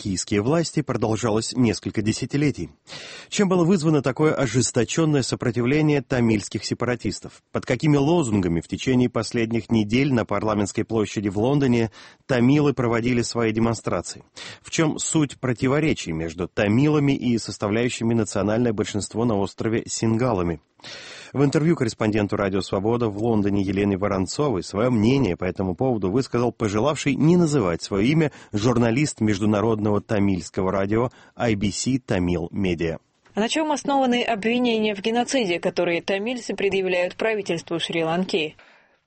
шри-ланкийские власти, продолжалось несколько десятилетий. Чем было вызвано такое ожесточенное сопротивление тамильских сепаратистов? Под какими лозунгами в течение последних недель на парламентской площади в Лондоне тамилы проводили свои демонстрации? В чем суть противоречий между тамилами и составляющими национальное большинство на острове Сингалами? В интервью корреспонденту «Радио Свобода» в Лондоне Елене Воронцовой свое мнение по этому поводу высказал пожелавший не называть свое имя журналист международного тамильского радио IBC Tamil Media. А на чем основаны обвинения в геноциде, которые тамильцы предъявляют правительству Шри-Ланки?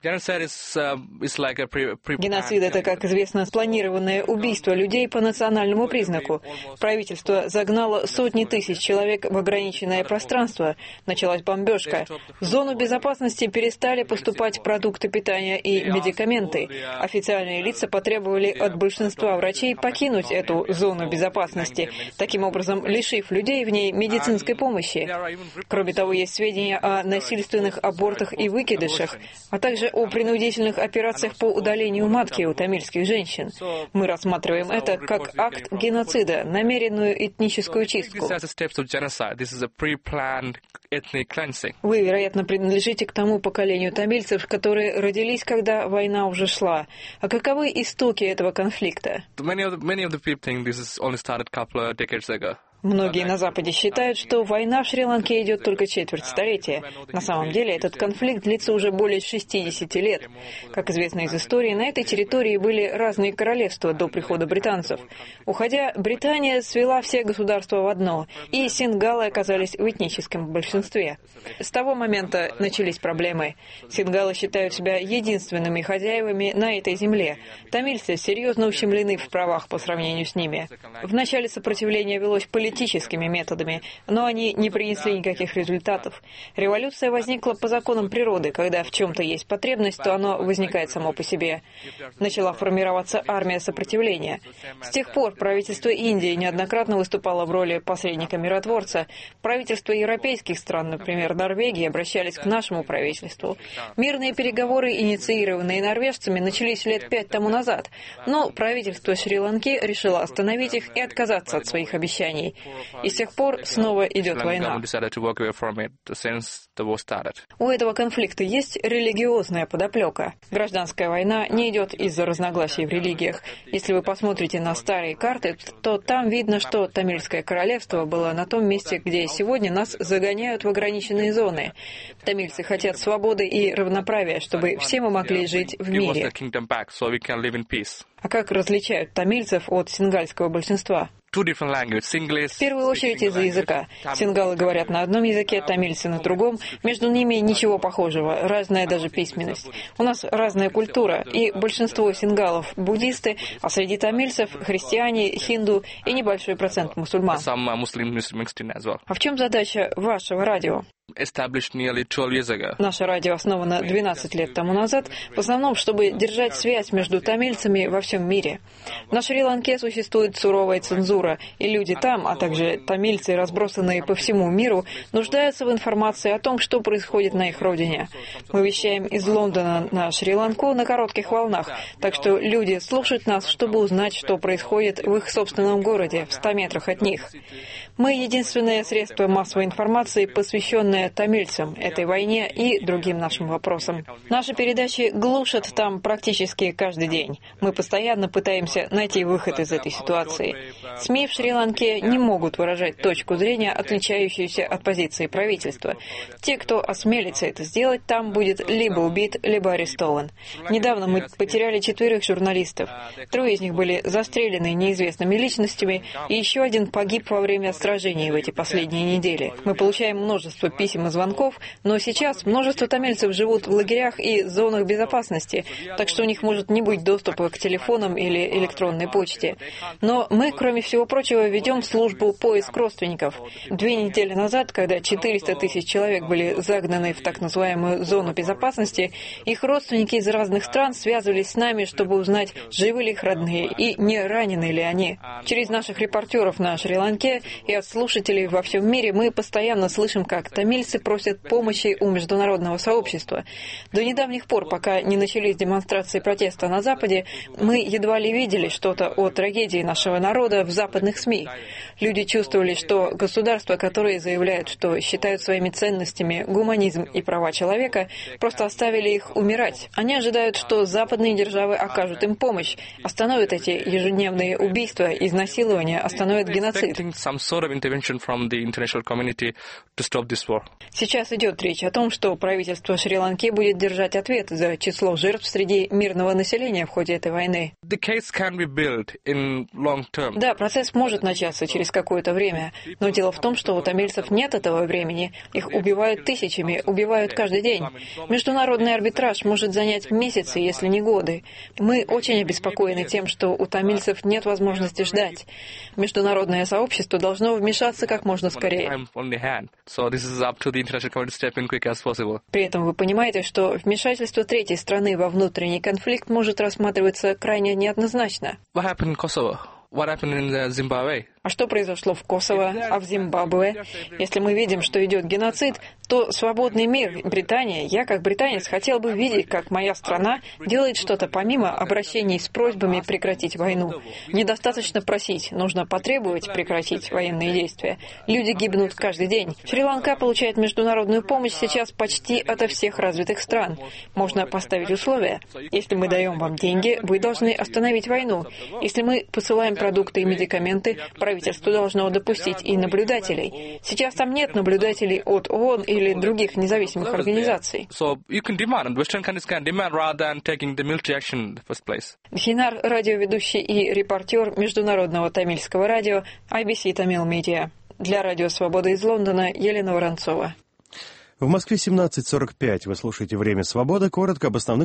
Геноцид — это, как известно, спланированное убийство людей по национальному признаку. Правительство загнало сотни тысяч человек в ограниченное пространство. Началась бомбежка. В зону безопасности перестали поступать продукты питания и медикаменты. Официальные лица потребовали от большинства врачей покинуть эту зону безопасности, таким образом лишив людей в ней медицинской помощи. Кроме того, есть сведения о насильственных абортах и выкидышах, а также о принудительных операциях по удалению матки у тамильских женщин. Мы рассматриваем это как акт геноцида, намеренную этническую чистку. Вы, вероятно, принадлежите к тому поколению тамильцев, которые родились, когда война уже шла. А каковы истоки этого конфликта? Многие на Западе считают, что война в Шри-Ланке идет только четверть столетия. На самом деле этот конфликт длится уже более 60 лет. Как известно из истории, на этой территории были разные королевства до прихода британцев. Уходя, Британия свела все государства в одно, и сингалы оказались в этническом большинстве. С того момента начались проблемы. Сингалы считают себя единственными хозяевами на этой земле. Тамильцы серьезно ущемлены в правах по сравнению с ними. В начале сопротивление велось политическими методами, но они не принесли никаких результатов. Революция возникла по законам природы. Когда в чем-то есть потребность, то оно возникает само по себе. Начала формироваться армия сопротивления. С тех пор правительство Индии неоднократно выступало в роли посредника-миротворца. Правительства европейских стран, например, Норвегии, обращались к нашему правительству. Мирные переговоры, инициированные норвежцами, начались лет 5 тому назад, но правительство Шри-Ланки решило остановить их и отказаться от своих обещаний. И с тех пор снова идет война. У этого конфликта есть религиозная подоплека. Гражданская война не идет из-за разногласий в религиях. Если вы посмотрите на старые карты, то там видно, что Тамильское королевство было на том месте, где сегодня нас загоняют в ограниченные зоны. Тамильцы хотят свободы и равноправия, чтобы все мы могли жить в мире. А как различают тамильцев от сингальского большинства? В первую очередь из-за языка. Сингалы говорят на одном языке, тамильцы на другом. Между ними ничего похожего, разная даже письменность. У нас разная культура, и большинство сингалов — буддисты, а среди тамильцев — христиане, хинду и небольшой процент мусульман. А в чем задача вашего радио? Наше радио основано 12 лет тому назад, в основном, чтобы держать связь между тамильцами во всем мире. На Шри-Ланке существует суровая цензура, и люди там, а также тамильцы, разбросанные по всему миру, нуждаются в информации о том, что происходит на их родине. Мы вещаем из Лондона на Шри-Ланку на коротких волнах, так что люди слушают нас, чтобы узнать, что происходит в их собственном городе, в 100 метрах от них. Мы единственное средство массовой информации, посвященное тамильцам, этой войне и другим нашим вопросам. Наши передачи глушат там практически каждый день. Мы постоянно пытаемся найти выход из этой ситуации. СМИ в Шри-Ланке не могут выражать точку зрения, отличающуюся от позиции правительства. Те, кто осмелится это сделать, там будет либо убит, либо арестован. Недавно мы потеряли 4 журналистов. 3 из них были застрелены неизвестными личностями, и еще один погиб во время сражений в эти последние недели. Мы получаем множество писем и звонков, но сейчас множество тамильцев живут в лагерях и зонах безопасности, так что у них может не быть доступа к телефонам или электронной почте. Но мы, кроме всего прочего, ведем службу поиск родственников. 2 недели назад, когда 400 тысяч человек были загнаны в так называемую зону безопасности, их родственники из разных стран связывались с нами, чтобы узнать, живы ли их родные и не ранены ли они. Через наших репортеров на Шри-Ланке и от слушателей во всем мире мы постоянно слышим, как тамильцы тамильцы просят помощи у международного сообщества. До недавних пор, пока не начались демонстрации протеста на Западе, мы едва ли видели что-то о трагедии нашего народа в западных СМИ. Люди чувствовали, что государства, которые заявляют, что считают своими ценностями гуманизм и права человека, просто оставили их умирать. Они ожидают, что западные державы окажут им помощь, остановят эти ежедневные убийства, изнасилования, остановят геноцид. Сейчас идет речь о том, что правительство Шри-Ланки будет держать ответ за число жертв среди мирного населения в ходе этой войны. Да, процесс может начаться через какое-то время, но дело в том, что у тамильцев нет этого времени. Их убивают тысячами, убивают каждый день. Международный арбитраж может занять месяцы, если не годы. Мы очень обеспокоены тем, что у тамильцев нет возможности ждать. Международное сообщество должно вмешаться как можно скорее. При этом вы понимаете, что вмешательство третьей страны во внутренний конфликт может рассматриваться крайне неоднозначно. А что произошло в Косово, а в Зимбабве? Если мы видим, что идет геноцид, то свободный мир, Британия, я как британец хотел бы видеть, как моя страна делает что-то помимо обращений с просьбами прекратить войну. Недостаточно просить, нужно потребовать прекратить военные действия. Люди гибнут каждый день. Шри-Ланка получает международную помощь сейчас почти ото всех развитых стран. Можно поставить условия. Если мы даем вам деньги, вы должны остановить войну. Если мы посылаем продукты и медикаменты, правительство должно допустить и наблюдателей. Сейчас там нет наблюдателей от ООН или других независимых организаций. Дхинар, радиоведущий и репортер международного тамильского радио IBC Tamil Media. Для Радио Свобода из Лондона Елена Воронцова. В Москве 17:45. Вы слушаете «Время свободы». Коротко об основных